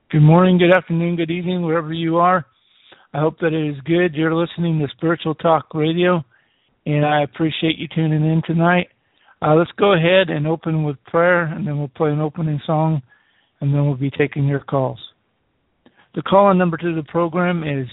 Good morning, good afternoon, good evening, wherever you are. I hope that it is good. You're listening to Spiritual Talk Radio, and I appreciate you tuning in tonight. Let's go ahead and open with prayer, and then we'll play an opening song, and then we'll be taking your calls. The call-in number to the program is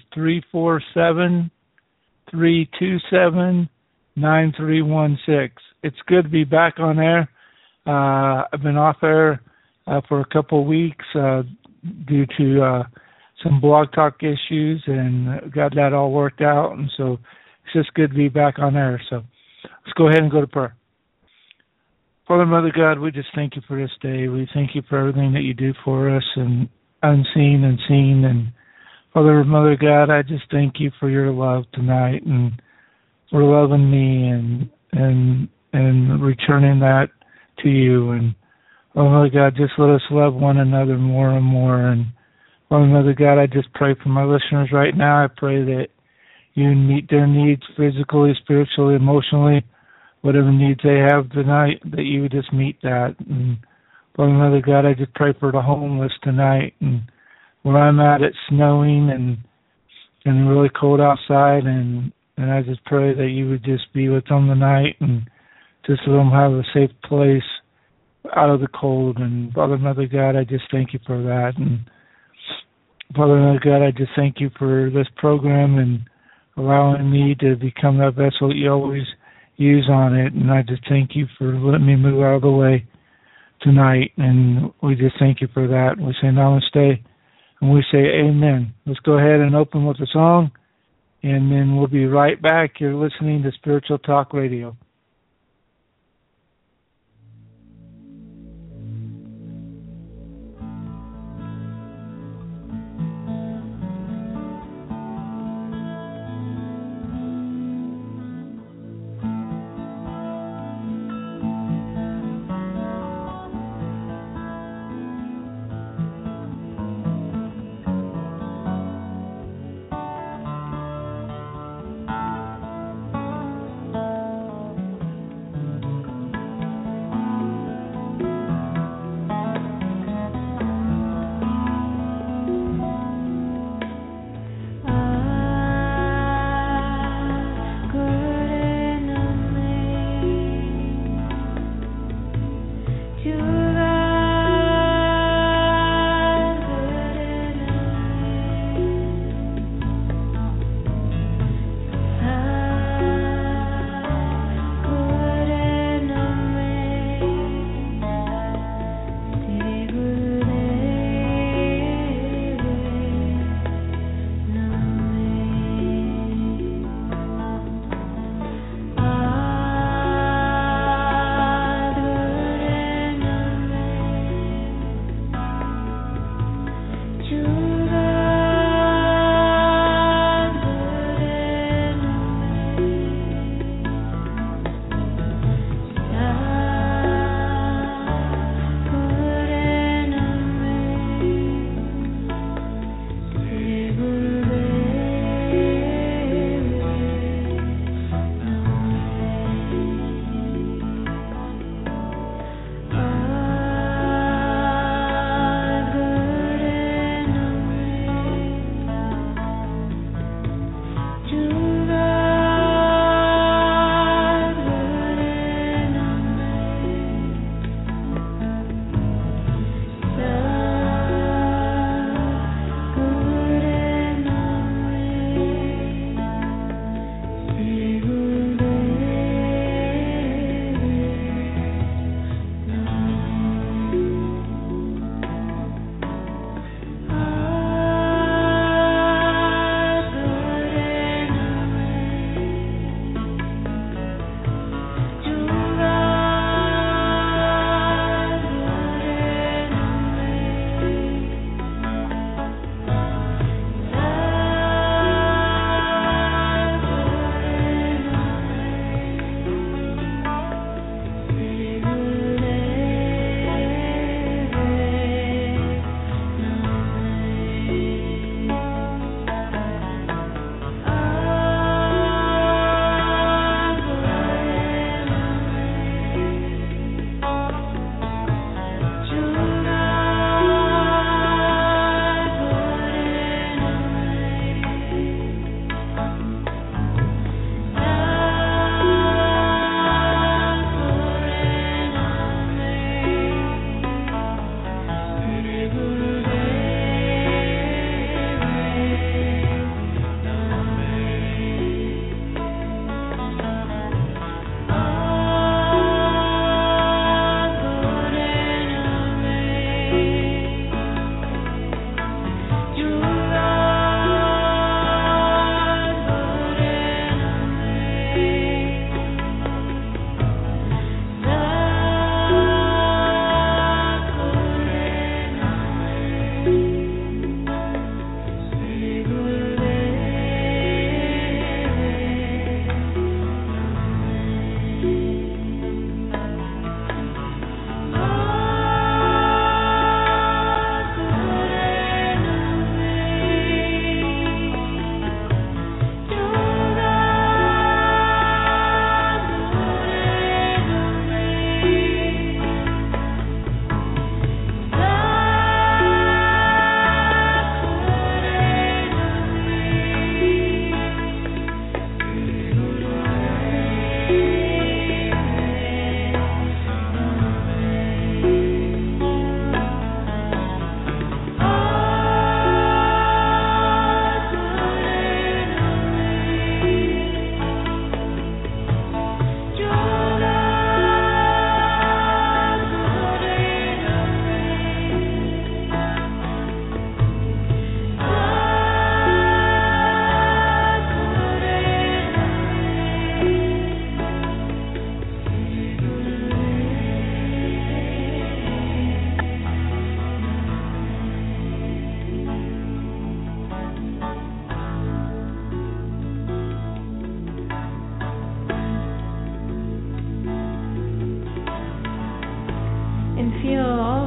347-327-9316. It's good to be back on air. I've been off air for a couple of weeks due to some blog talk issues, and got that all worked out, and so it's just good to be back on air. So let's go ahead and go to prayer. Father, Mother God, we just thank you for this day. We thank you for everything that you do for us, and unseen and seen. And Father, Mother God, I just thank you for your love tonight, and for loving me and returning that to you. And oh, Mother God, just let us love one another more and more. And oh, Mother God, I just pray for my listeners right now. I pray that you meet their needs physically, spiritually, emotionally, whatever needs they have tonight, that you would just meet that. And Father, Mother God, I just pray for the homeless tonight. And where I'm at, it's snowing and really cold outside. And I just pray that you would just be with them tonight and just let them have a safe place out of the cold. And Father, Mother God, I just thank you for that. And Father, Mother God, I just thank you for this program and allowing me to become that vessel that you always use on it. And I just thank you for letting me move out of the way tonight. And we just thank you for that. We say namaste and we say amen. Let's go ahead and open with a song, and then we'll be right back. You're listening to Spiritual Talk Radio.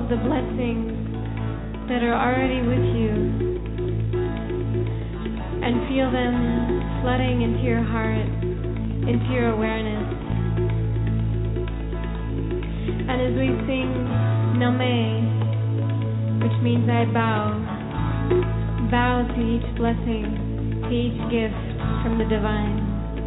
of the blessings that are already with you and feel them flooding into your heart, into your awareness. And as we sing Name, which means I bow to each blessing, to each gift from the divine.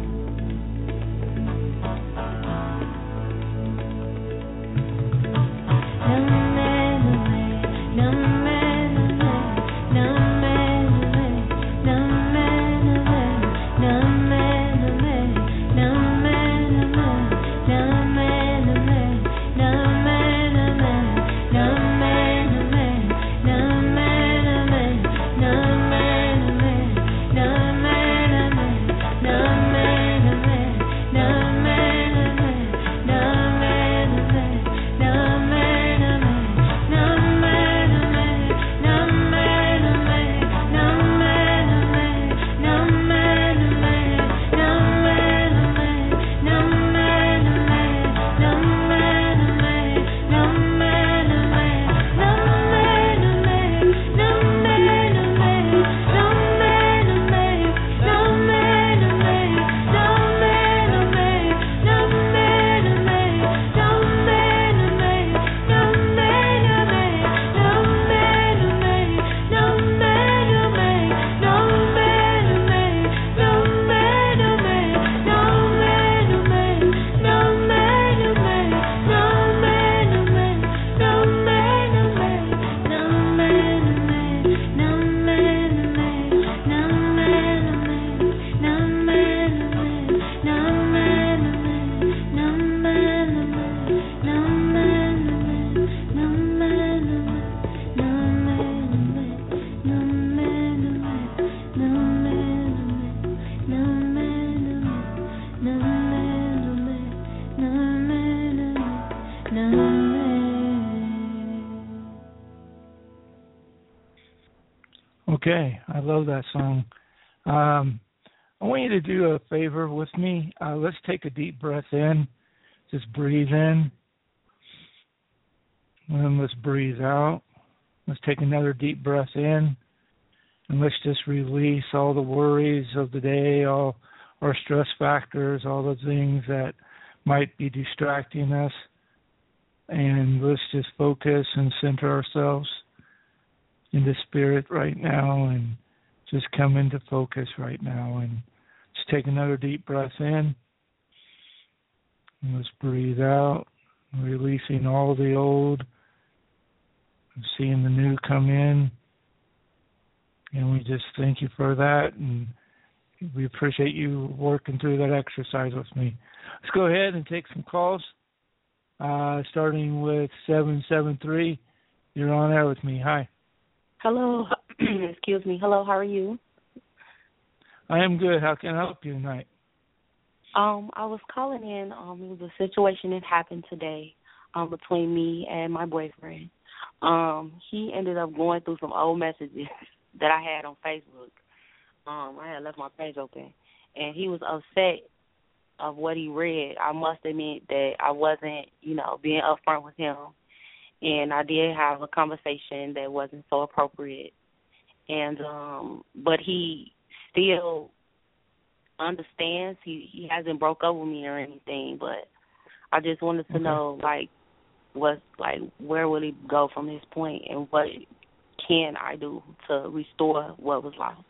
Okay, I love that song. I want you to do a favor with me. Let's take a deep breath in. Just breathe in. And then let's breathe out. Let's take another deep breath in. And let's just release all the worries of the day, all our stress factors, all the things that might be distracting us. And let's just focus and center ourselves into spirit right now and just come into focus right now. And just take another deep breath in. And let's breathe out, releasing all the old, and seeing the new come in. And we just thank you for that, and we appreciate you working through that exercise with me. Let's go ahead and take some calls, starting with 773. You're on air with me. Hi. Hello. Excuse me. Hello, how are you? I am good. How can I help you tonight? I was calling in. It was a situation that happened today between me and my boyfriend. He ended up going through some old messages that I had on Facebook. I had left my page open, and he was upset of what he read. I must admit that I wasn't, being upfront with him, and I did have a conversation that wasn't so appropriate. And but he still understands. He hasn't broke up with me or anything, but I just wanted to know, where will he go from this point, and what can I do to restore what was lost?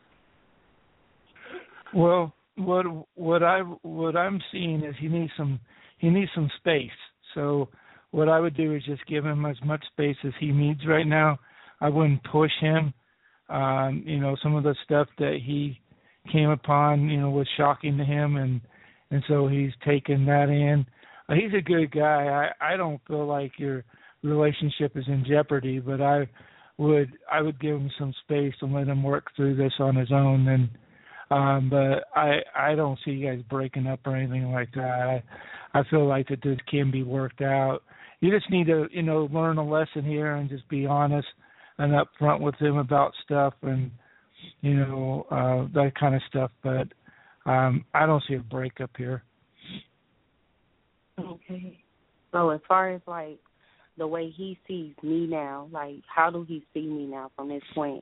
Well, what I'm seeing is he needs some space. So what I would do is just give him as much space as he needs right now. I wouldn't push him. Some of the stuff that he came upon, was shocking to him, and so he's taken that in. He's a good guy. I don't feel like your relationship is in jeopardy, but I would give him some space and let him work through this on his own. And but I don't see you guys breaking up or anything like that. I feel like that this can be worked out. You just need to learn a lesson here and just be honest and upfront with him about stuff and that kind of stuff. But I don't see a breakup here. Okay. So as far as the way he sees me now. Like, how do he see me now from this point?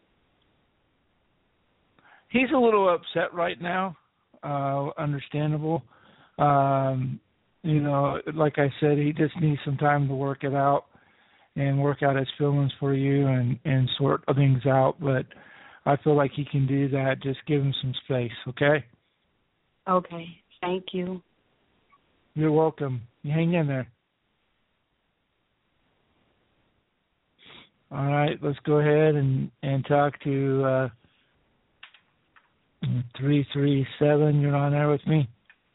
He's a little upset right now. Understandable. Like I said, he just needs some time to work it out and work out his feelings for you and sort things out. But I feel like he can do that. Just give him some space, okay? Okay. Thank you. You're welcome. You hang in there. All right, let's go ahead and talk to 337. You're on there with me.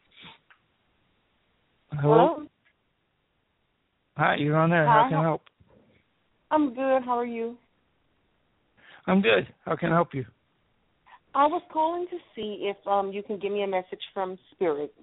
Hello? Hi, you're on there. Hi. How can I help? I'm good. How are you? I'm good. How can I help you? I was calling to see if you can give me a message from Spirit.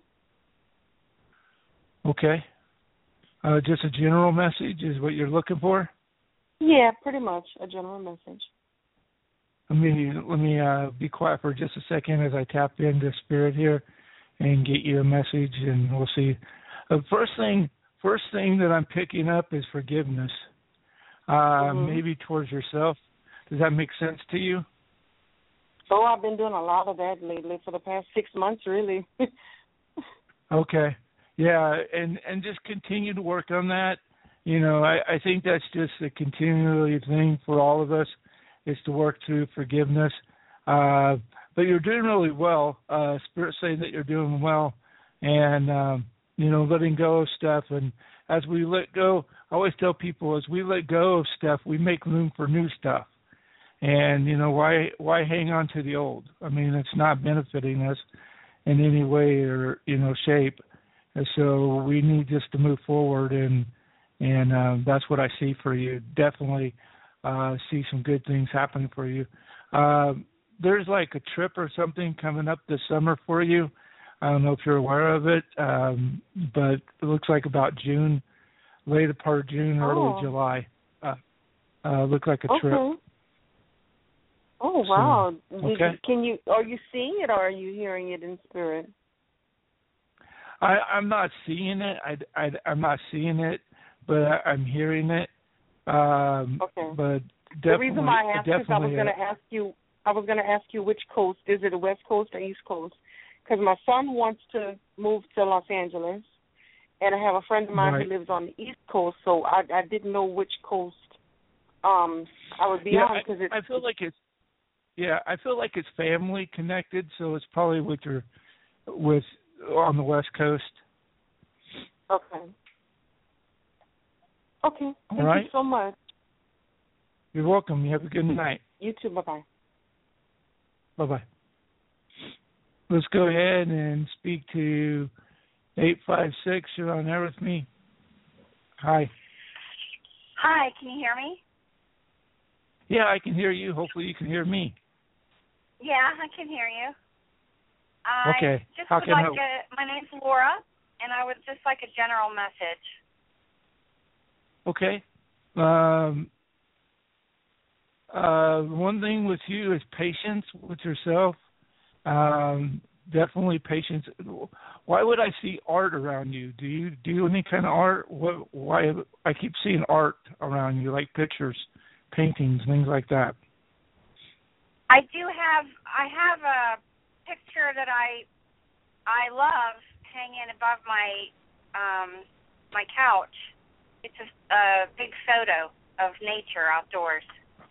Okay. Just a general message is what you're looking for? Yeah, pretty much a general message. Let me be quiet for just a second as I tap into Spirit here and get you a message, and we'll see. First thing that I'm picking up is forgiveness. Maybe towards yourself. Does that make sense to you? Oh, I've been doing a lot of that lately for the past 6 months, really. Okay. Yeah, and just continue to work on that. I think that's just a continually thing for all of us is to work through forgiveness. But you're doing really well. Spirit saying that you're doing well, and letting go of stuff. And as we let go, I always tell people, as we let go of stuff, we make room for new stuff. And why hang on to the old? I mean, it's not benefiting us in any way or shape. And so we need just to move forward, and that's what I see for you. Definitely see some good things happening for you. There's like a trip or something coming up this summer for you. I don't know if you're aware of it, but it looks like about June, later part of June, early July. Looks like a trip. Oh, wow. So, okay. Are you seeing it or are you hearing it in spirit? I'm not seeing it. I'm not seeing it, but I'm hearing it. Okay. But definitely, the reason why I asked is I was going to ask you which coast. Is it the West Coast or East Coast? Because my son wants to move to Los Angeles, and I have a friend of mine who lives on the East Coast, so I didn't know which coast I would be on. Because I feel like it's family connected, so it's probably with on the West Coast. Okay. Thank you so much. You're welcome. You have a good night. You too. Bye-bye. Bye-bye. Let's go ahead and speak to 856. You're on there with me. Hi. Hi, can you hear me? Yeah, I can hear you. Hopefully you can hear me. Yeah, I can hear you. Okay. How can I help? My name's Laura, and I would just like a general message. Okay. One thing with you is patience with yourself. Definitely patience. Why would I see art around you? Do you do any kind of art? Why I keep seeing art around you, like pictures, paintings, things like that? I have a picture that I love hanging above my couch. It's a big photo of nature outdoors.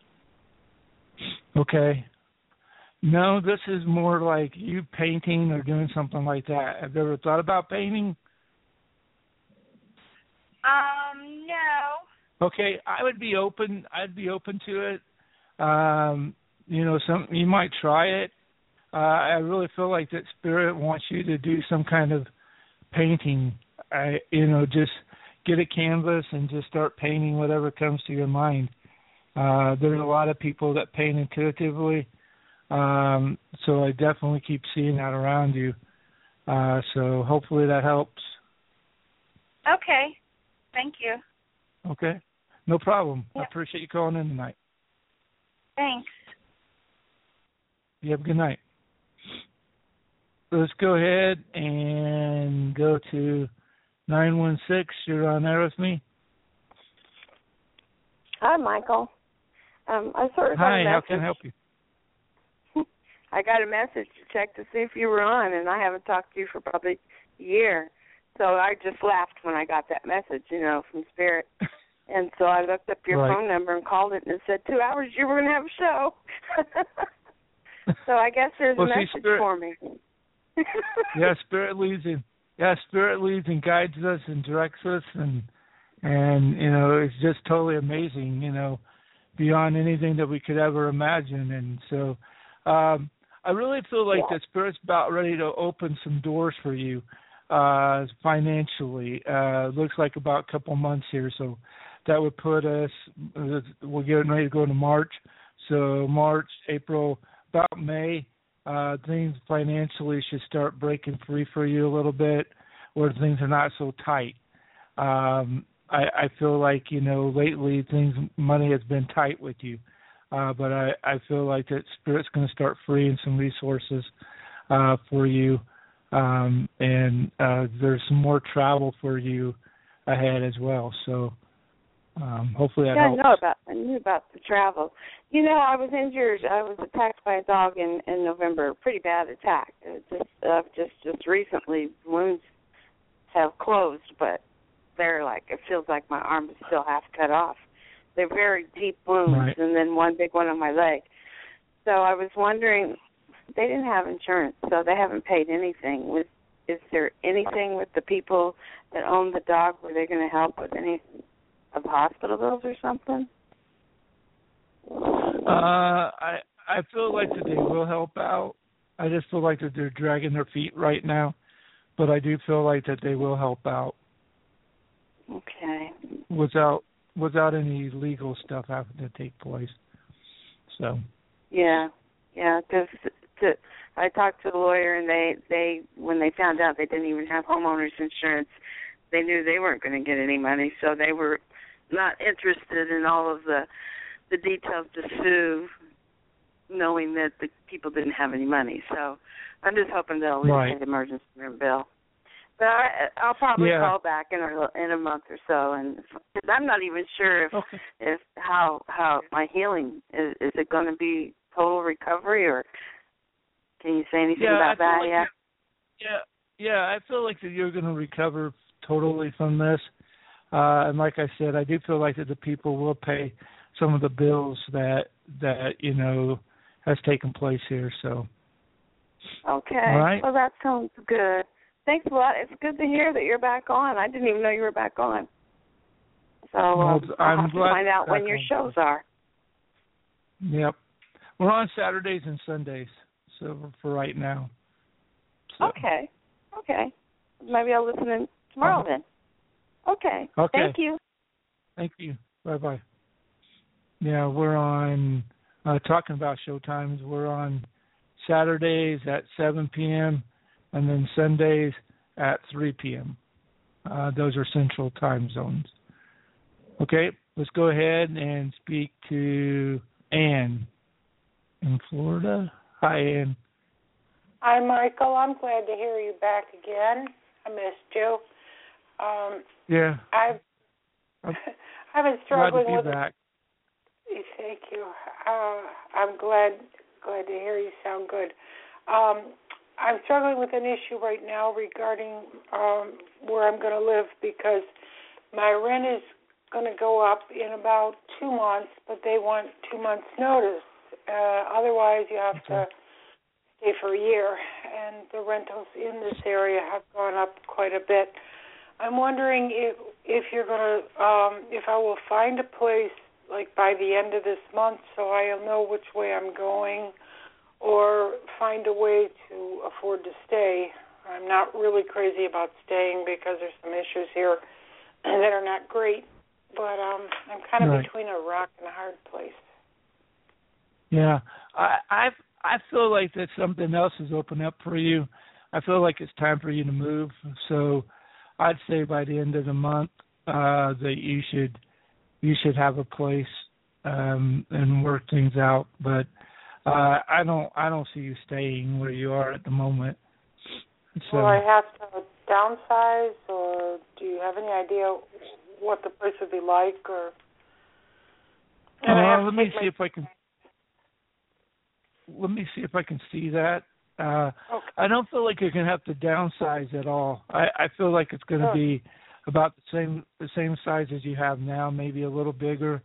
Okay. No, this is more like you painting or doing something like that. Have you ever thought about painting? No. Okay, I'd be open to it. You might try it. I really feel like that Spirit wants you to do some kind of painting. Just get a canvas and just start painting whatever comes to your mind. There's a lot of people that paint intuitively, so I definitely keep seeing that around you. So hopefully that helps. Okay. Thank you. Okay. No problem. Yep. I appreciate you calling in tonight. Thanks. You have a good night. Let's go ahead and go to 916. You're on there with me? Hi, Michael. I sort of got a message. Hi, how can I help you? I got a message to check to see if you were on, and I haven't talked to you for probably a year. So I just laughed when I got that message, from Spirit. And so I looked up your phone number and called it, and it said 2 hours you were going to have a show. So I guess there's a message for me. Spirit leads and guides us and directs us, and it's just totally amazing, beyond anything that we could ever imagine. And so I really feel like the Spirit's about ready to open some doors for you financially. Looks like about a couple months here, so that would put us, we're getting ready to go into March. So March, April, about May, things financially should start breaking free for you a little bit, where things are not so tight. I feel like, lately money has been tight with you. But I feel like that Spirit's going to start freeing some resources for you. And there's some more travel for you ahead as well. So hopefully that helps. I knew about the travel. I was injured. I was attacked by a dog in November. Pretty bad attack. Just recently, wounds have closed, but they're it feels like my arm is still half cut off. They're very deep wounds, and then one big one on my leg. So I was wondering, they didn't have insurance, so they haven't paid anything. Is there anything with the people that own the dog where they're going to help with any of the hospital bills or something? I feel like that they will help out. I just feel like that they're dragging their feet right now, but I do feel like that they will help out. Okay. Without any legal stuff having to take place. So. Yeah, because I talked to the lawyer, and they when they found out they didn't even have homeowners insurance, they knew they weren't going to get any money, so they were not interested in all of the details to sue, knowing that the people didn't have any money. So I'm just hoping they'll pay the emergency room bill. But I'll probably call back in a month or so, and I'm not even sure if how my healing is it going to be total recovery, or can you say anything about that yet? I feel like that you're going to recover totally from this, and like I said, I do feel like that the people will pay some of the bills that has taken place here. So. Okay. All right. Well, that sounds good. Thanks a lot. It's good to hear that you're back on. I didn't even know you were back on. So I'll have to find out when your shows are. Yep. We're on Saturdays and Sundays, so for right now. So. Okay. Maybe I'll listen in tomorrow then. Okay. Thank you. Thank you. Bye-bye. Yeah, we're on, talking about show times, we're on Saturdays at 7 p.m., and then Sundays at 3 p.m. Those are central time zones. Okay, let's go ahead and speak to Ann in Florida. Hi, Ann. Hi, Michael. I'm glad to hear you back again. I missed you. I've been struggling glad to be with back. Thank you. I'm glad to hear you sound good. I'm struggling with an issue right now regarding where I'm going to live, because my rent is going to go up in about 2 months, but they want 2 months' notice. Otherwise, you have to stay for a year, and the rentals in this area have gone up quite a bit. I'm wondering if you're going to, if I will find a place like by the end of this month, so I'll know which way I'm going, or find a way to afford to stay. I'm not really crazy about staying because there's some issues here that are not great, but I'm kind of between a rock and a hard place. Yeah, I feel like that something else has opened up for you. I feel like it's time for you to move. So I'd say by the end of the month that you should have a place and work things out. But I don't see you staying where you are at the moment. So, will I have to downsize, or do you have any idea what the place would be like? Or Let me see if I can. Let me see if I can see that. Okay. I don't feel like you're going to have to downsize at all. I feel like it's going to be about the same size as you have now, maybe a little bigger.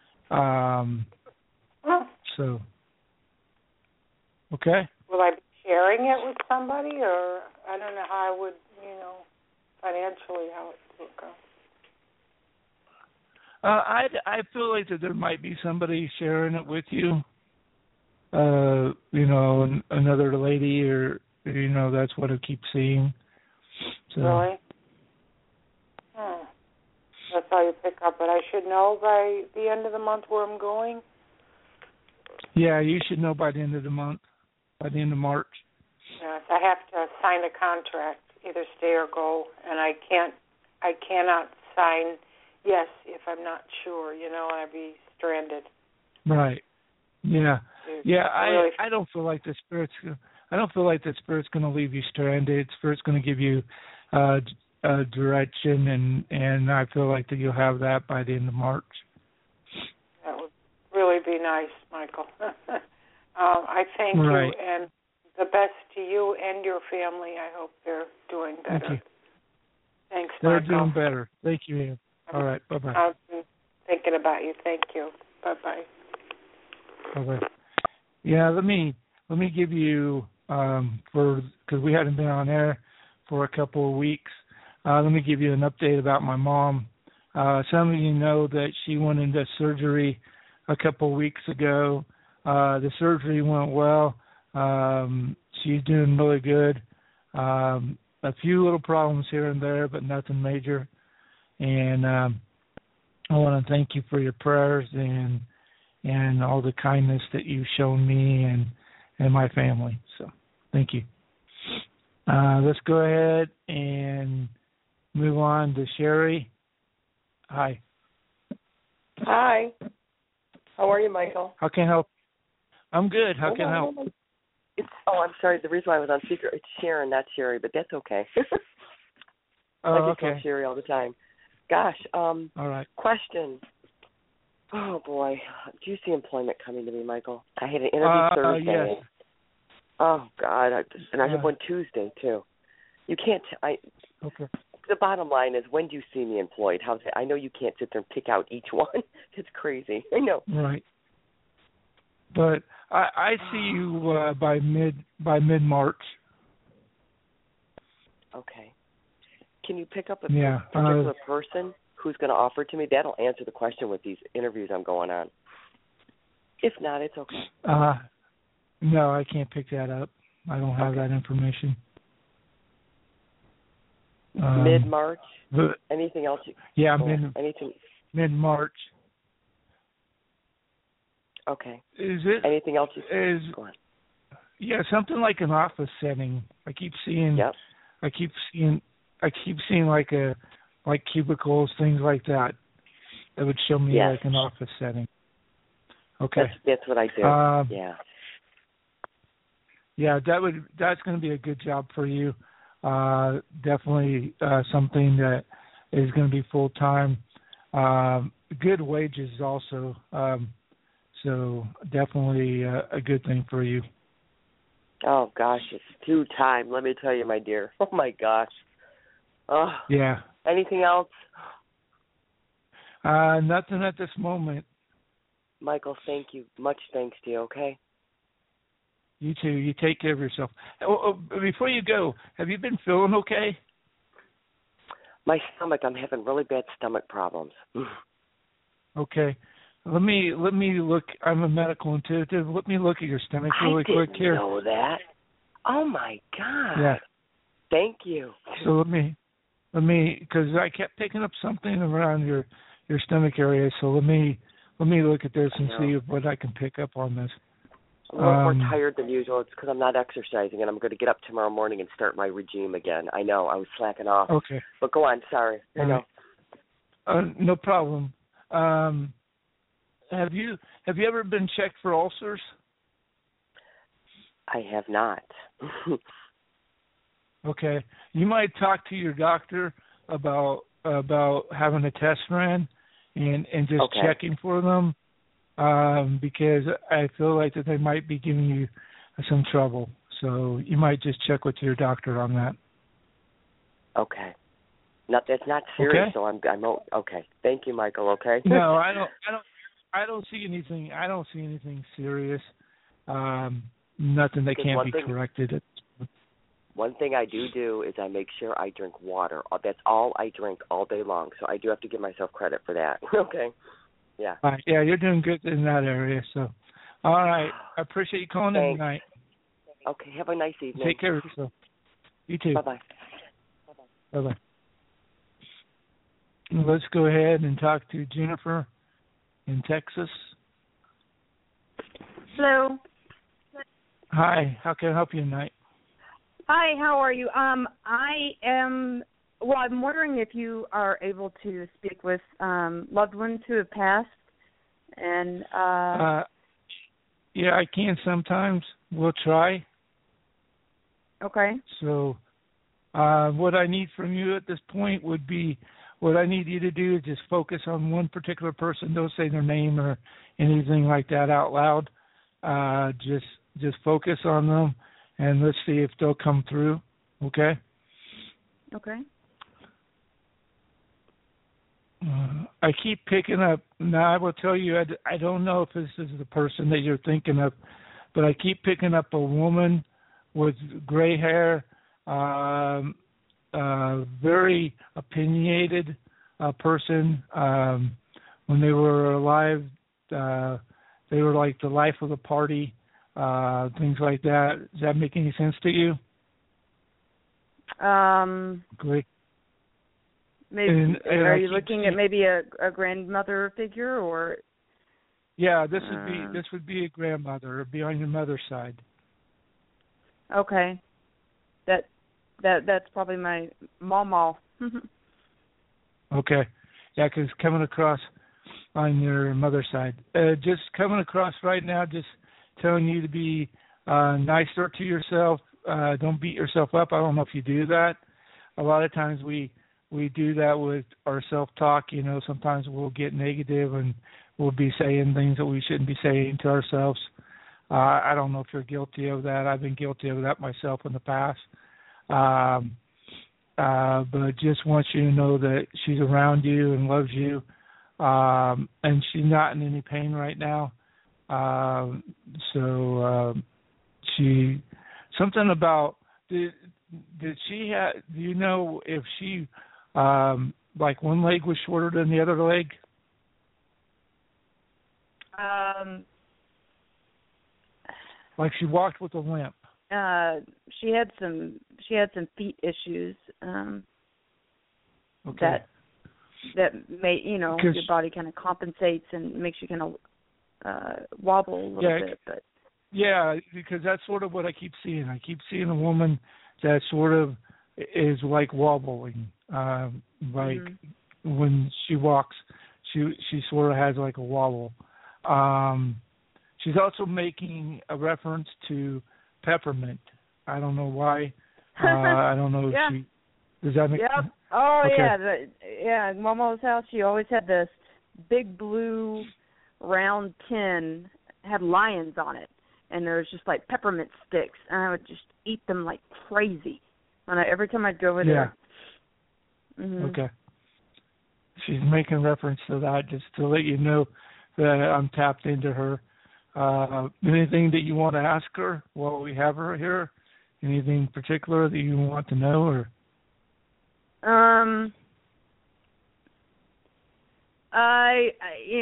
So, okay. Will I be sharing it with somebody, or I don't know how I would, financially how it would go? I feel like that there might be somebody sharing it with you. Another lady, or that's what I keep seeing. So. Really? That's all you pick up, but I should know by the end of the month where I'm going? Yeah, you should know by the end of the month, by the end of March. Yes, I have to sign a contract, either stay or go, and I cannot sign yes if I'm not sure, I'd be stranded. Right. Yeah. Yeah, I don't feel like the Spirit's going to leave you stranded. Spirit's going to give you direction, and I feel like that you'll have that by the end of March. That would really be nice, Michael. I thank you, and the best to you and your family. I hope they're doing better. Thank you. Thanks, They're Michael. doing better. Thank you, Ann. All right, bye-bye. I've been thinking about you. Thank you. Bye-bye. Bye-bye. Yeah, let me give you, because we hadn't been on air for a couple of weeks, let me give you an update about my mom. Some of you know that she went into surgery a couple of weeks ago. The surgery went well. She's doing really good. A few little problems here and there, but nothing major. And I want to thank you for your prayers and all the kindness that you've shown me and my family. So thank you. Let's go ahead and move on to Sherry. Hi. Hi. How are you, Michael? How can I help? I'm good. How can I help? I'm sorry. The reason why I was on speaker, it's Sharon, not Sherry, but that's okay. I just call Sherry all the time. Gosh. All right. Question. Oh, boy. Do you see employment coming to me, Michael? I had an interview Thursday. Yes. Oh, God. I have one Tuesday, too. You can't. Okay. The bottom line is, when do you see me employed? I know you can't sit there and pick out each one. It's crazy. I know. Right. But I see you by mid-March. Okay. Can you pick up a particular person who's going to offer it to me? That'll answer the question with these interviews I'm going on. If not, it's okay. No, I can't pick that up. I don't have that information. Mid-March? Anything else? Mid-March. Okay. Is it anything else? Go on. Yeah, something like an office setting. I keep seeing. Yep. I keep seeing like cubicles, things like that. That would show me like an office setting. Okay. That's what I do. Yeah, that's going to be a good job for you. Definitely something that is going to be full time. Good wages also. So definitely a good thing for you. Oh gosh, it's due time. Let me tell you, my dear. Oh my gosh. Oh. Yeah. Anything else? Nothing at this moment. Michael, thank you. Much thanks to you. Okay. You too. You take care of yourself. Before you go, have you been feeling okay? My stomach. I'm having really bad stomach problems. Okay. Let me look. I'm a medical intuitive. Let me look at your stomach really quick here. I didn't know that. Oh my God. Yeah. Thank you. So let me, because I kept picking up something around your stomach area. So let me look at this and see what I can pick up on this. I'm a little more tired than usual. It's because I'm not exercising, and I'm going to get up tomorrow morning and start my regime again. I know. I was slacking off. Okay. But go on. Sorry. I know. No problem. Have you ever been checked for ulcers? I have not. Okay. You might talk to your doctor about having a test ran and just checking for them. because I feel like that they might be giving you some trouble. So you might just check with your doctor on that. Okay. No, that's not serious. Okay. So I'm okay. Thank you, Michael. Okay. No, I don't see anything. I don't see anything serious. Nothing that can't be corrected. One thing I do is I make sure I drink water. That's all I drink all day long. So I do have to give myself credit for that. Okay. Yeah. Yeah, you're doing good in that area. So, all right. I appreciate you calling in tonight. Okay. Have a nice evening. Take care of yourself. You too. Bye-bye. Bye-bye. Let's go ahead and talk to Jennifer in Texas. Hello. Hi. How can I help you tonight? Hi. How are you? I'm wondering if you are able to speak with loved ones who have passed. And yeah, I can sometimes. We'll try. Okay. So, what I need from you at this point would be, what I need you to do is just focus on one particular person. Don't say their name or anything like that out loud. Just focus on them, and let's see if they'll come through. Okay? Okay. I keep picking up. Now, I will tell you, I don't know if this is the person that you're thinking of, but I keep picking up a woman with gray hair, very opinionated person. When they were alive, they were like the life of the party, things like that. Does that make any sense to you? Great. Maybe are you looking at maybe a grandmother figure, or? Yeah, this would be a grandmother. It'd be on your mother's side. Okay. That's probably my mama. Okay. Yeah, because coming across on your mother's side. Just coming across right now, just telling you to be nicer to yourself. Don't beat yourself up. I don't know if you do that. A lot of times we do that with our self-talk. You know, sometimes we'll get negative and we'll be saying things that we shouldn't be saying to ourselves. I don't know if you're guilty of that. I've been guilty of that myself in the past. But just want you to know that she's around you and loves you, and she's not in any pain right now. She something about did she have? Do you know if she like one leg was shorter than the other leg? Like she walked with a limp. She had some feet issues. Okay. That may, you know, your body kind of compensates and makes you kind of wobble a little bit. But yeah, because that's sort of what I keep seeing. I keep seeing a woman that sort of is like wobbling, when she walks, she sort of has like a wobble. She's also making a reference to peppermint. I don't know why. I don't know if she... Does that make sense? Oh, okay. Yeah. Mama's house, she always had this big blue round tin, had lions on it, and there was just like peppermint sticks, and I would just eat them like crazy. Every time I'd go over there. Mm-hmm. Okay. She's making reference to that just to let you know that I'm tapped into her. Anything that you want to ask her while we have her here? Anything particular that you want to know, or? I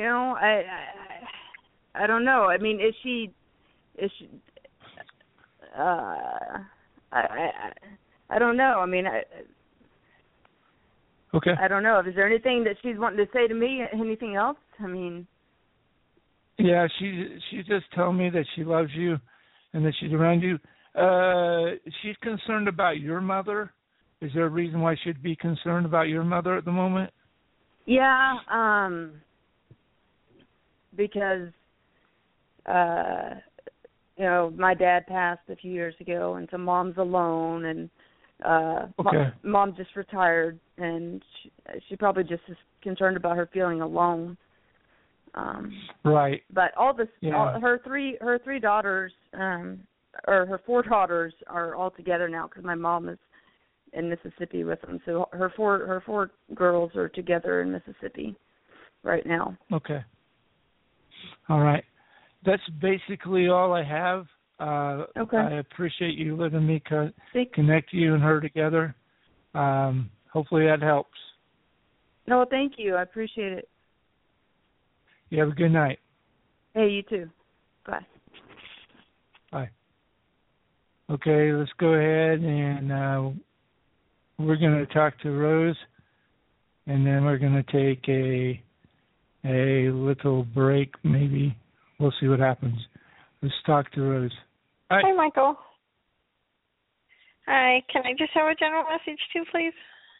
don't know. I mean, is she? I don't know. I mean, okay. I don't know. Is there anything that she's wanting to say to me? Anything else? I mean. Yeah, she just told me that she loves you and that she's around you. She's concerned about your mother. Is there a reason why she'd be concerned about your mother at the moment? Yeah, because you know, my dad passed a few years ago, and so Mom's alone, and Mom just retired, and she probably just is concerned about her feeling alone. Right. But all her three daughters, or her 4 daughters, are all together now because my mom is in Mississippi with them. So her four girls are together in Mississippi right now. Okay. All right. That's basically all I have. Okay. I appreciate you letting me connect you and her together. Hopefully that helps. No, thank you. I appreciate it. You have a good night. Hey, you too. Bye. Bye. Okay, let's go ahead and we're going to talk to Rose, and then we're going to take a little break, maybe. We'll see what happens. Let's talk to Rose. Hi, Michael. Hi, can I just have a general message too, please?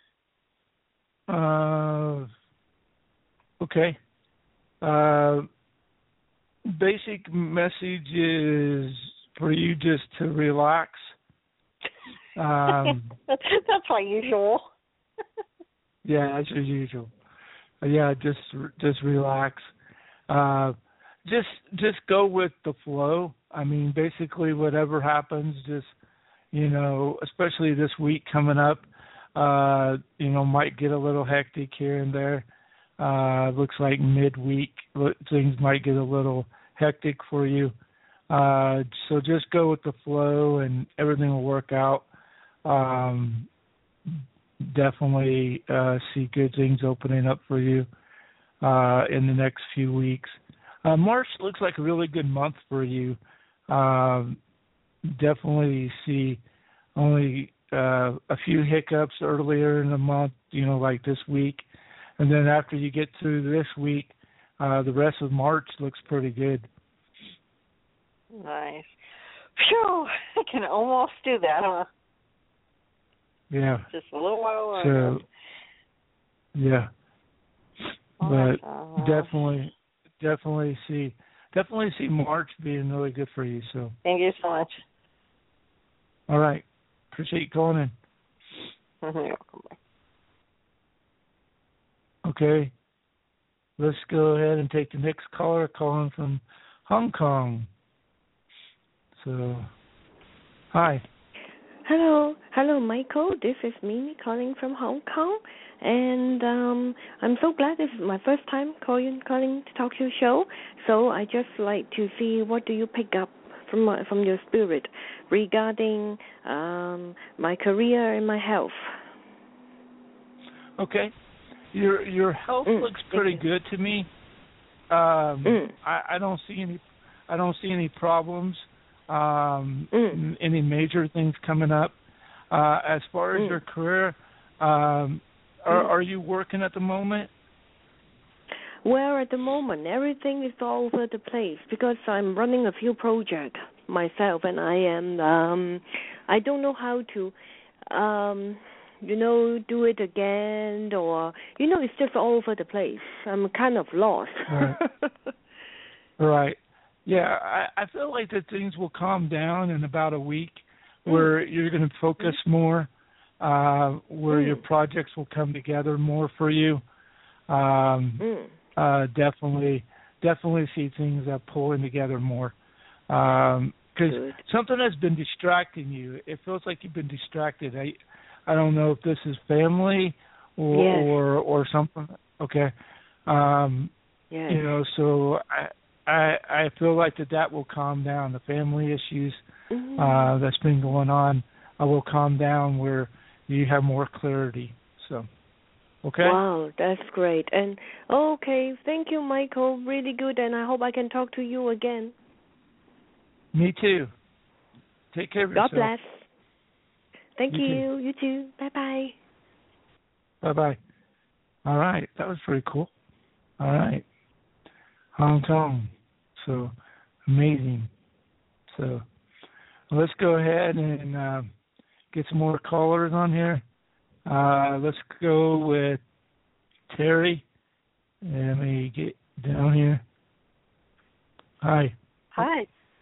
Okay. Basic message is for you just to relax. That's my usual. Yeah, that's your usual. Yeah, just relax. Just go with the flow. I mean, basically, whatever happens, just especially this week coming up, might get a little hectic here and there. Looks like midweek things might get a little hectic for you. So just go with the flow, and everything will work out. Definitely see good things opening up for you in the next few weeks. March looks like a really good month for you. Definitely see only a few hiccups earlier in the month, like this week. And then after you get through this week, the rest of March looks pretty good. Nice. Phew, I can almost do that, huh? Yeah. Just a little while So, longer. yeah. But definitely see March being really good for you. So. Thank you so much. All right. Appreciate you calling in. You're welcome. Okay. Let's go ahead and take the next caller calling from Hong Kong. So, hi. Hello, Michael. This is Mimi calling from Hong Kong, and I'm so glad this is my first time calling to talk to your show. So I just like to see what do you pick up from your spirit regarding my career and my health. Okay, your health looks pretty good to me. I don't see any problems. Any major things coming up. As far as your career, are you working at the moment? Well, at the moment, everything is all over the place because I'm running a few projects myself, and I am. I don't know how to, do it again, or it's just all over the place. I'm kind of lost. Right. Yeah, I feel like that things will calm down in about a week, where you're going to focus more, where your projects will come together more for you. Definitely see things pulling together more. Because something has been distracting you. It feels like you've been distracted. I don't know if this is family or something. Okay. So I feel like that will calm down. The family issues that's been going on will calm down where you have more clarity. So, okay? Wow, that's great. And, okay, thank you, Michael. Really good, and I hope I can talk to you again. Me too. Take care of yourself. God bless. Thank you. You too. Bye-bye. Bye-bye. All right. That was pretty cool. All right. Hong Kong. So, amazing. So, let's go ahead and get some more callers on here. Let's go with Terry. Let me get down here. Hi. Hi.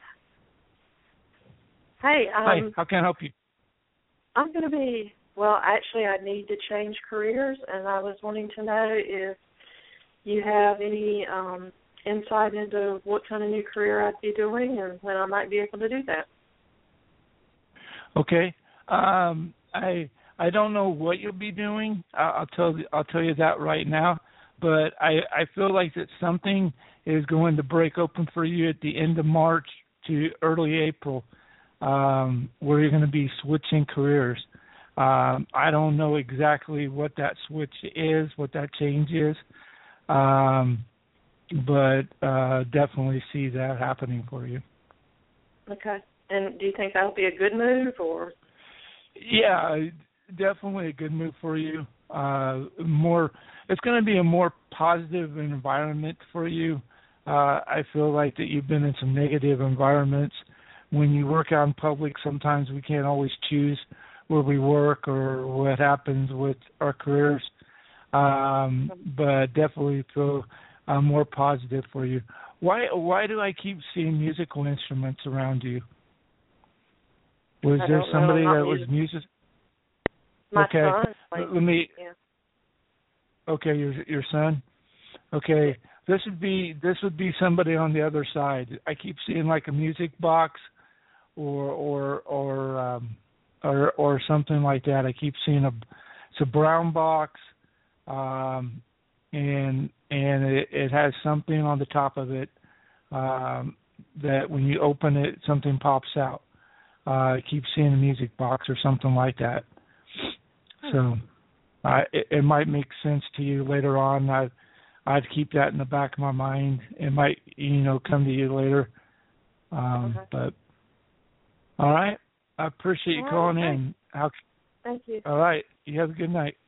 Hi. How can I help you? I'm going to be, actually I need to change careers, and I was wanting to know if you have any insight into what kind of new career I'd be doing and when I might be able to do that. Okay. I don't know what you'll be doing. I'll tell you that right now. But I feel like that something is going to break open for you at the end of March to early April, where you're going to be switching careers. I don't know exactly what that switch is, what that change is, but definitely see that happening for you. Okay. And do you think that'll be a good move, or? Yeah, definitely a good move for you. It's going to be a more positive environment for you. I feel like that you've been in some negative environments. When you work out in public, sometimes we can't always choose where we work or what happens with our careers. But definitely feel more positive for you. Why do I keep seeing musical instruments around you? Was there somebody that was music? My son. Let me. Yeah. Okay, your son. Okay, this would be somebody on the other side. I keep seeing like a music box, or something like that. I keep seeing it's a brown box, and it has something on the top of it that when you open it, something pops out. I keep seeing a music box or something like that. So it might make sense to you later on. I'd keep that in the back of my mind. It might, come to you later. But all right. I appreciate you calling in. Thank you. All right. You have a good night.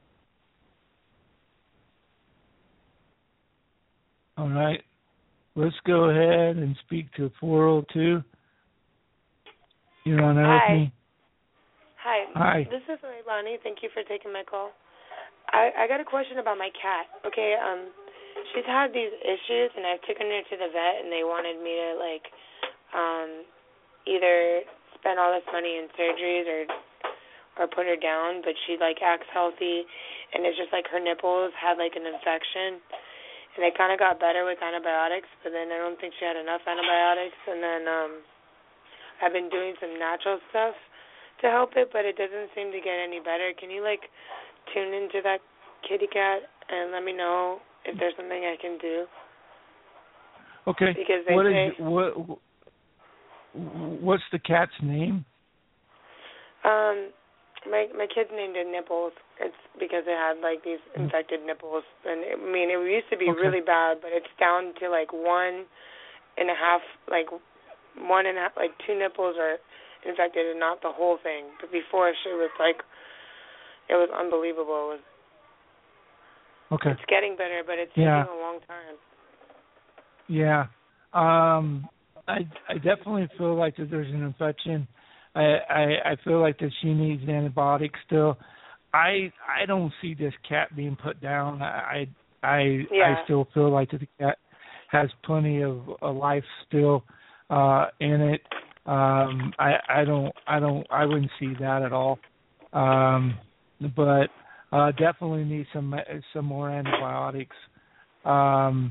All right. Let's go ahead and speak to 402. You're on air with me. Hi. This is Leilani. Thank you for taking my call. I got a question about my cat. Okay, she's had these issues, and I've taken her to the vet, and they wanted me to either spend all this money in surgeries or put her down. But she acts healthy, and it's just her nipples had an infection, and they kind of got better with antibiotics. But then I don't think she had enough antibiotics, and then I've been doing some natural stuff to help it, but it doesn't seem to get any better. Can you tune into that kitty cat and let me know if there's something I can do? Okay. Because what's the cat's name? My kid's named it Nipples. It's because it had these infected nipples, and it used to be really bad, but it's down to 1.5, 2 nipples are infected and not the whole thing. But before she was it was unbelievable. Okay. It's getting better, but it's taking a long time. Yeah. I definitely feel like that there's an infection. I feel like that she needs antibiotics still. I don't see this cat being put down. I still feel like that the cat has plenty of life still in it. I wouldn't see that at all. But definitely need some more antibiotics. And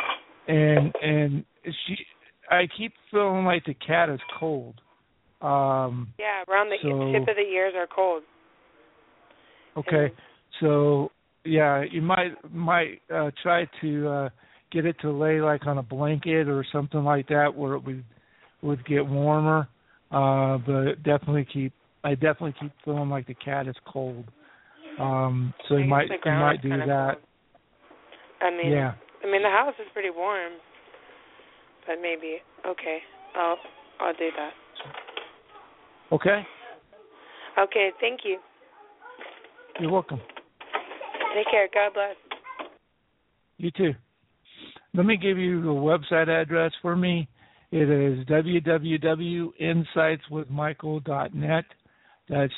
I keep feeling like the cat is cold. Around the tip of the ears are cold. Okay, so you might try to get it to lay on a blanket or something like that where it would get warmer. But I definitely keep feeling like the cat is cold. So you might do that. Cold. The house is pretty warm, but maybe I'll do that. Okay. Okay, thank you. You're welcome. Take care. God bless. You too. Let me give you the website address for me. It is www.insightswithmichael.net. That's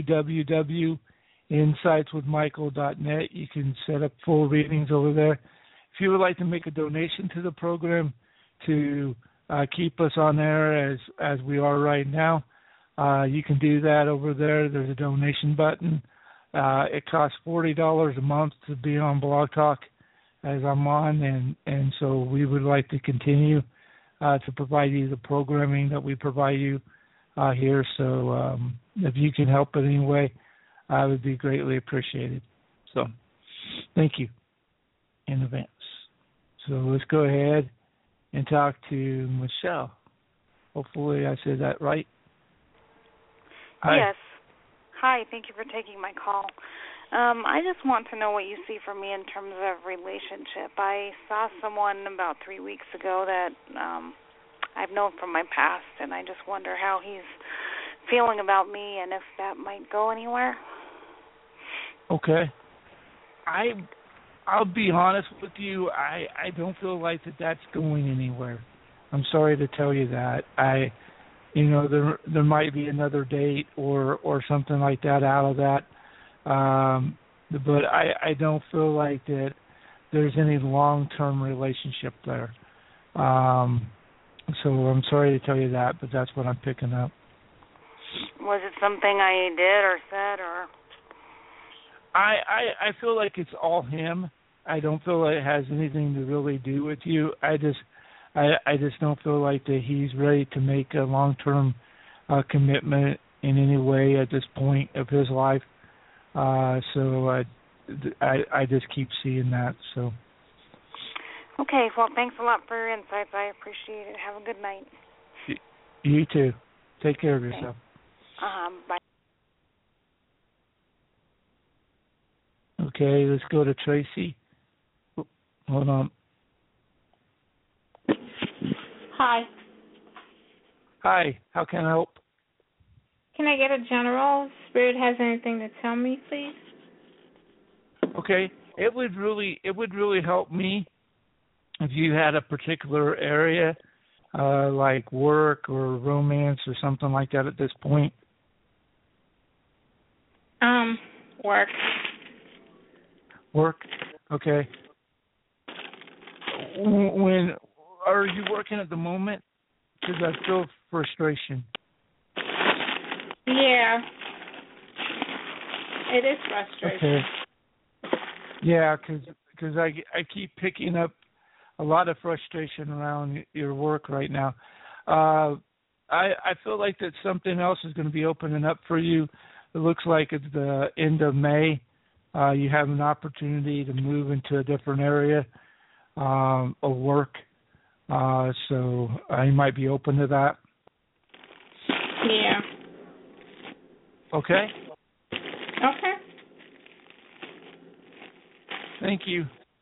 www.insightswithmichael.net. You can set up full readings over there. If you would like to make a donation to the program to keep us on air as we are right now, you can do that over there. There's a donation button. It costs $40 a month to be on Blog Talk, as I'm on, and so we would like to continue to provide you the programming that we provide you here. So if you can help in any way, I would be greatly appreciated. So thank you in advance. So let's go ahead and talk to Michelle. Hopefully I said that right. Hi. Yes. Hi, thank you for taking my call. I just want to know what you see for me in terms of relationship. I saw someone about 3 weeks ago that I've known from my past, and I just wonder how he's feeling about me and if that might go anywhere. Okay. I'll be honest with you. I don't feel like that's going anywhere. I'm sorry to tell you that. There might be another date or something like that out of that. But I don't feel like that there's any long-term relationship there. So I'm sorry to tell you that, but that's what I'm picking up. Was it something I did or said or? I feel like it's all him. I don't feel like it has anything to really do with you. I just don't feel like that he's ready to make a long-term commitment in any way at this point of his life. So I just keep seeing that. So. Okay. Well, thanks a lot for your insights. I appreciate it. Have a good night. You too. Take care of yourself. Bye. Okay. Let's go to Tracy. Hold on. Hi. Hi. How can I help? Can I get a general? Spirit has anything to tell me, please? Okay. It would really help me if you had a particular area, like work or romance or something like that at this point. Work. Work. Okay. When are you working at the moment? Because I feel frustration. Yeah. It is frustration. Okay. Yeah, because I keep picking up a lot of frustration around your work right now. I feel like that something else is going to be opening up for you. It looks like it's the end of May. You have an opportunity to move into a different area of work. So you might be open to that. Yeah. Okay? Okay. Thank you.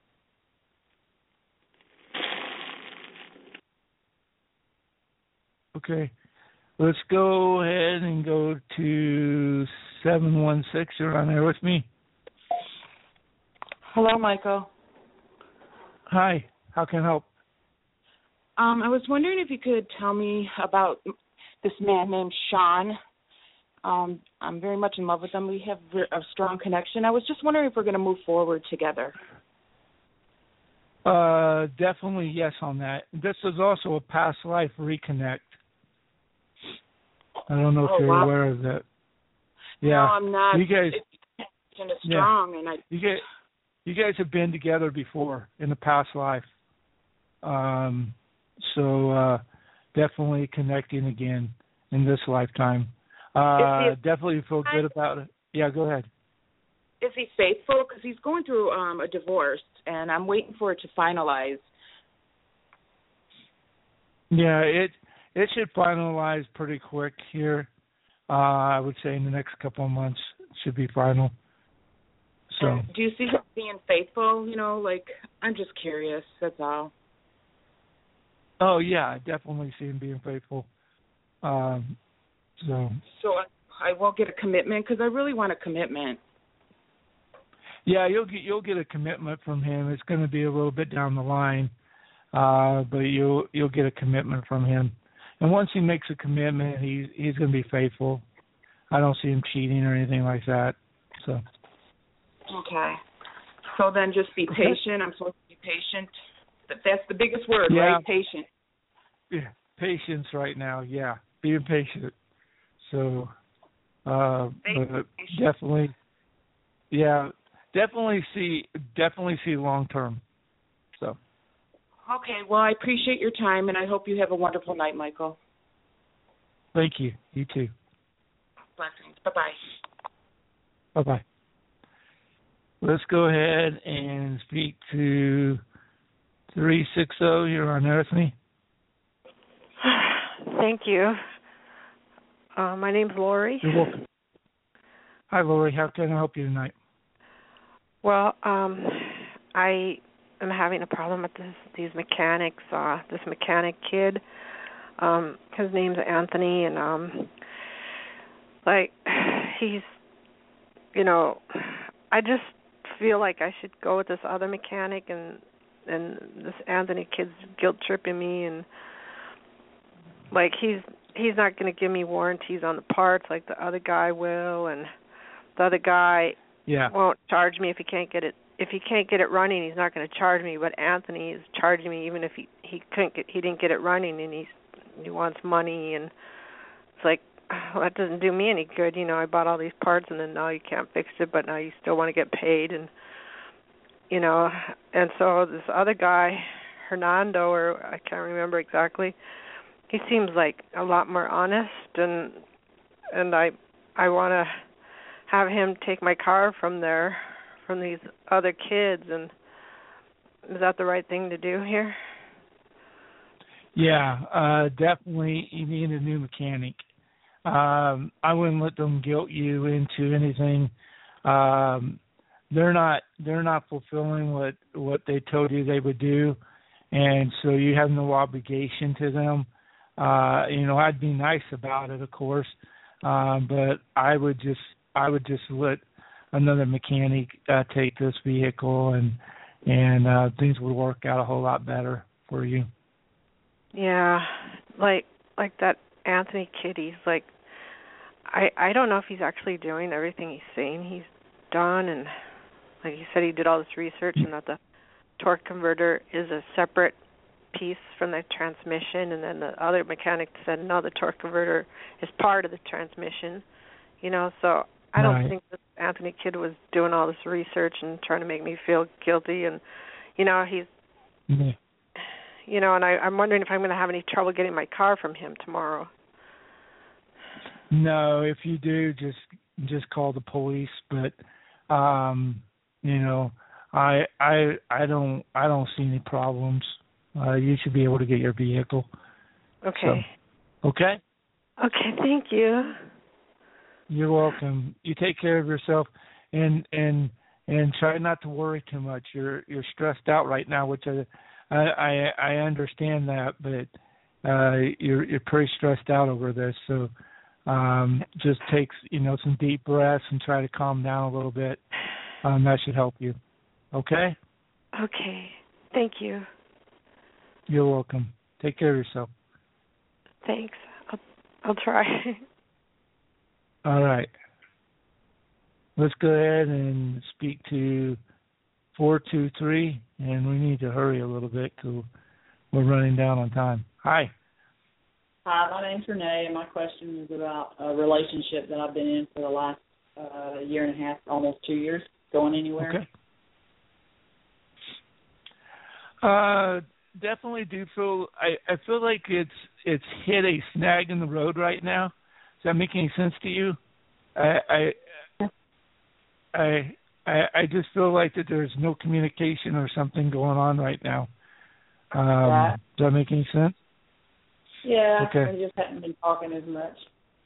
Okay. Let's go ahead and go to 716. You're on there with me. Hello, Michael. Hi. How can I help? I was wondering if you could tell me about this man named Sean. I'm very much in love with him. We have a strong connection. I was just wondering if we're going to move forward together. Definitely yes on that. This is also a past life reconnect. I don't know if you're aware of that. Yeah. No, I'm not. You guys, it's strong, yeah. and You guys have been together before in a past life. So definitely connecting again in this lifetime. Definitely feel good about it. Yeah, go ahead. Is he faithful? Because he's going through a divorce, and I'm waiting for it to finalize. Yeah, it should finalize pretty quick here. I would say in the next couple of months it should be final. So. Do you see him being faithful? I'm just curious. That's all. Oh yeah, I definitely see him being faithful. So I won't get a commitment because I really want a commitment. Yeah, you'll get a commitment from him. It's going to be a little bit down the line, but you'll get a commitment from him. And once he makes a commitment, he's going to be faithful. I don't see him cheating or anything like that. So. Okay. So then just be patient. I'm supposed to be patient. That's the biggest word, yeah. Right? Patient. Yeah, patience right now. Yeah, being patient. So, but definitely see long term. So. Okay. Well, I appreciate your time, and I hope you have a wonderful night, Michael. Thank you. You too. Blessings. Bye-bye. Bye-bye. Let's go ahead and speak to 360. You're on air with me. Thank you. My name's Lori. You're welcome. Hi, Lori. How can I help you tonight? Well, I am having a problem with these mechanics. This mechanic kid, his name's Anthony, and he's, I just feel like I should go with this other mechanic, and this Anthony kid's guilt tripping me, and he's not going to give me warranties on the parts like the other guy will, and the other guy won't charge me if he can't get it. If he can't get it running, he's not going to charge me. But Anthony is charging me even if he didn't get it running, and he wants money, and it's like, well, that doesn't do me any good. I bought all these parts, and then now you can't fix it, but now you still want to get paid, and and so this other guy, Hernando, or I can't remember exactly. He seems like a lot more honest, and I want to have him take my car from these other kids, and is that the right thing to do here? Yeah, definitely you need a new mechanic. I wouldn't let them guilt you into anything. They're not fulfilling what they told you they would do, and so you have no obligation to them. I'd be nice about it, of course, but I would just let another mechanic take this vehicle, and things would work out a whole lot better for you. Yeah, like that Anthony kid. He's like, I don't know if he's actually doing everything he's saying he's done, and like he said, he did all this research, and that the torque converter is a separate piece from the transmission, and then the other mechanic said no, the torque converter is part of the transmission. So I don't think this Anthony kid was doing all this research and trying to make me feel guilty, and he's and I'm wondering if I'm going to have any trouble getting my car from him tomorrow. No, if you do, just call the police, but I don't see any problems. You should be able to get your vehicle. Okay. So, okay? Okay, thank you. You're welcome. You take care of yourself, and try not to worry too much. You're stressed out right now, which I understand that, but you're pretty stressed out over this. So just take some deep breaths and try to calm down a little bit. That should help you. Okay? Okay. Thank you. You're welcome. Take care of yourself. Thanks. I'll try. All right. Let's go ahead and speak to 423, and we need to hurry a little bit because we're running down on time. Hi. Hi, my name's Renee, and my question is about a relationship that I've been in for the last year and a half, almost 2 years. Going anywhere? Okay. Definitely do feel. I feel like it's hit a snag in the road right now. Does that make any sense to you? I just feel like that there's no communication or something going on right now. Does that make any sense? Yeah. Okay. We just haven't been talking as much.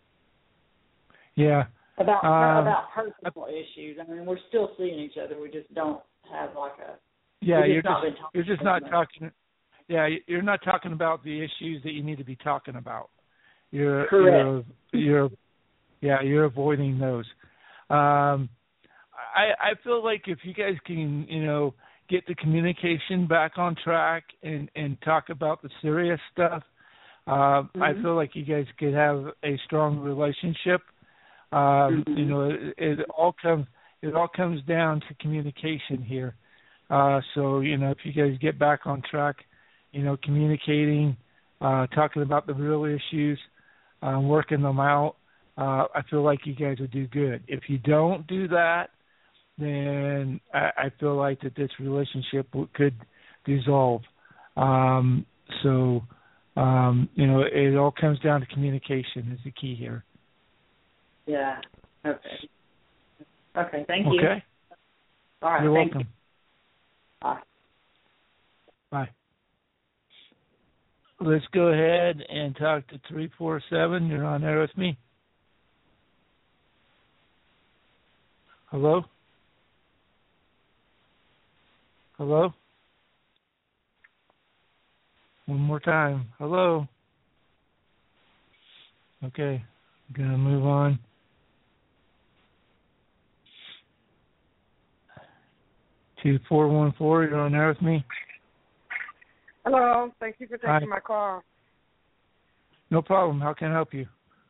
Yeah. About personal issues. I mean, we're still seeing each other. We just don't have like a. Yeah, you're just not talking. Yeah, you're not talking about the issues that you need to be talking about. Correct. You're avoiding those. I feel like if you guys can, get the communication back on track and talk about the serious stuff, I feel like you guys could have a strong relationship. It all comes down to communication here. So if you guys get back on track, communicating, talking about the real issues, working them out, I feel like you guys would do good. If you don't do that, then I feel like that this relationship could dissolve. It all comes down to communication is the key here. Yeah. Okay. Okay. Thank you. Okay. All right. You're thank welcome. You. Bye. Bye. Let's go ahead and talk to 347. You're on air with me. Hello? Hello? One more time. Hello? Okay. I'm going to move on. To 414. You're on air with me. Hello. Thank you for taking Hi. my call. No problem. How can I help you?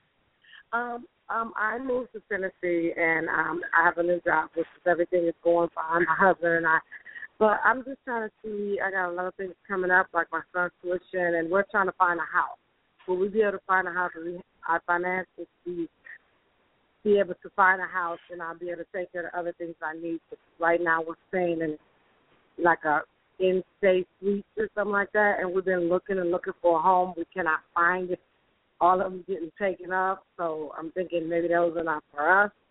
I moved to Tennessee, and I have a new job, which is everything is going fine. My husband and I. But I'm just trying to see, I got a lot of things coming up, like my son's tuition, and we're trying to find a house. Will we be able to find a house? Our finances be able to find a house, and I'll be able to take care of other things I need. Right now we're staying in like a in-state suite or something like that, and we've been looking for a home. We cannot find it. All of them getting taken up, so I'm thinking maybe those are not for us.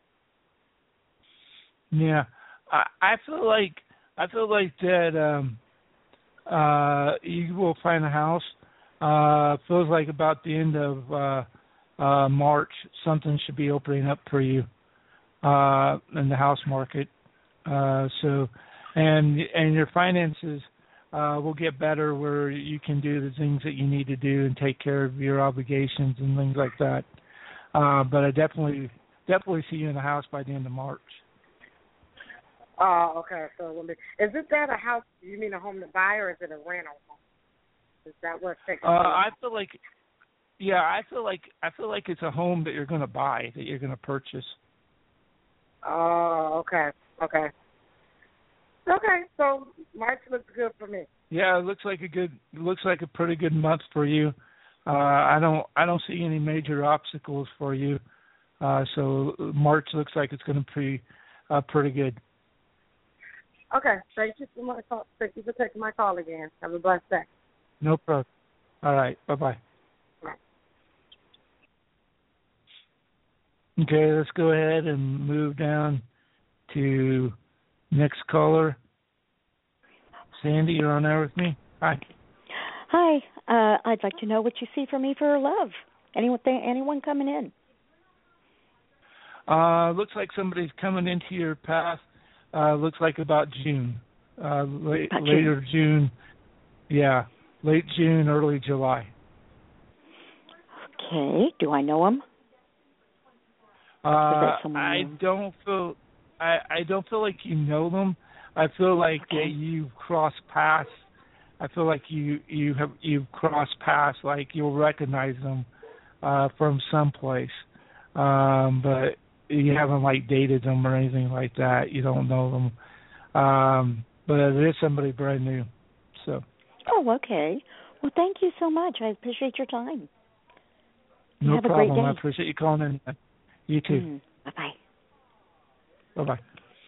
Yeah, I feel like that you will find a house. Feels like about the end of March, something should be opening up for you in the house market. And your finances will get better, where you can do the things that you need to do and take care of your obligations and things like that. But I definitely see you in the house by the end of March. Oh, okay. So is that a house? You mean a home to buy, or is it a rental home? Is that what's taking place? I feel like it's a home that you're going to buy, that you're going to purchase. Oh, okay. Okay, so March looks good for me. Yeah, it looks like a pretty good month for you. I don't see any major obstacles for you. So March looks like it's going to be pretty good. Okay, thank you for my call. Thank you for taking my call again. Have a blessed day. No problem. All right, bye-bye. Bye. Okay, let's go ahead and move down to next caller. Sandy, you're on there with me? Hi. Hi. I'd like to know what you see for me for love. Anyone coming in? Looks like somebody's coming into your path. Looks like about June. Later June. Yeah, late June, early July. Okay. Do I know him? I don't feel like you know them. I feel like that you've crossed paths. I feel like you've crossed paths. Like you'll recognize them from someplace, but you haven't like dated them or anything like that. You don't know them, but it is somebody brand new. So. Oh, okay. Well, thank you so much. I appreciate your time. No have problem. A great day. I appreciate you calling in. You too. Bye-bye. Bye-bye.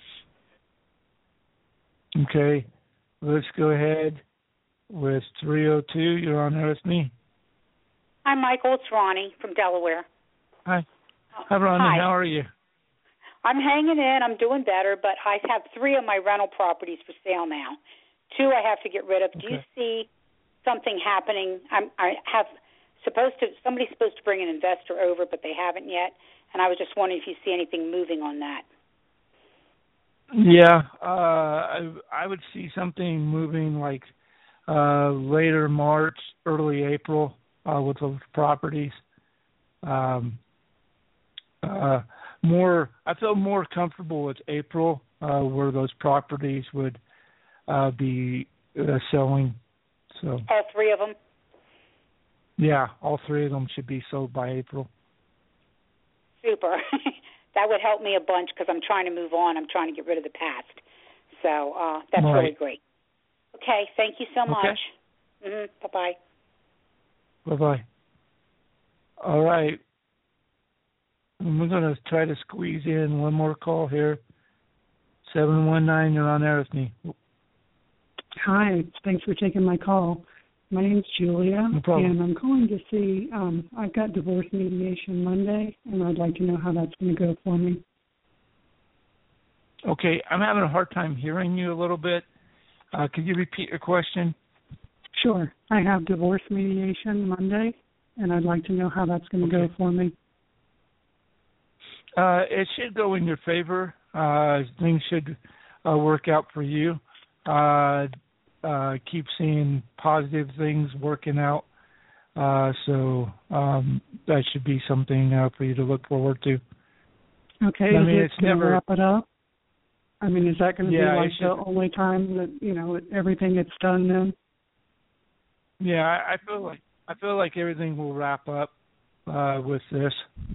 Okay, let's go ahead with 302. You're on there with me. Hi, Michael. It's Ronnie from Delaware. Hi. Hi, Ronnie. Hi. How are you? I'm hanging in. I'm doing better, but I have 3 of my rental properties for sale now. 2 I have to get rid of. Okay. Do you see something happening? Somebody's supposed to bring an investor over, but they haven't yet, and I was just wondering if you see anything moving on that. Yeah, I would see something moving like later March, early April with those properties. I feel more comfortable with April where those properties would be selling. So all 3 of them? Yeah, all 3 of them should be sold by April. Super. That would help me a bunch because I'm trying to move on. I'm trying to get rid of the past. So that's right. Really great. Okay, thank you so much. Bye-bye. Bye-bye. All right. And we're going to try to squeeze in one more call here. 719, you're on air with me. Hi, thanks for taking my call. My name's Julia, No problem. and I'm calling to see, I've got divorce mediation Monday, and I'd like to know how that's going to go for me. Okay, I'm having a hard time hearing you a little bit. Could you repeat your question? Sure. I have divorce mediation Monday, and I'd like to know how that's going to go for me. It should go in your favor. Things should work out for you. Keep seeing positive things working out. So that should be something for you to look forward to. Okay, I mean, it's going to wrap it up? I mean, is that going to be like the only time that, everything gets done then? Yeah, I feel like everything will wrap up with this.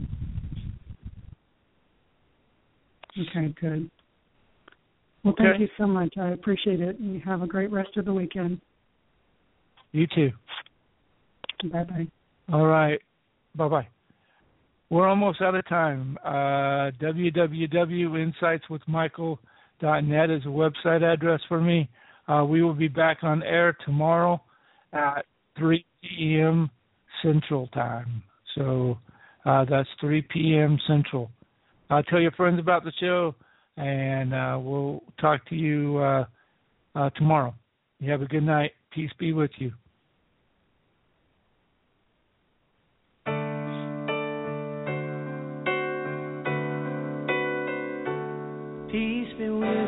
Okay, good. Well, thank you so much. I appreciate it, and you have a great rest of the weekend. You too. Bye-bye. All right. Bye-bye. We're almost out of time. www.insightswithmichael.net is a website address for me. We will be back on air tomorrow at 3 p.m. Central Time. So that's 3 p.m. Central. Tell your friends about the show, and we'll talk to you tomorrow. You have a good night. Peace be with you. Peace be with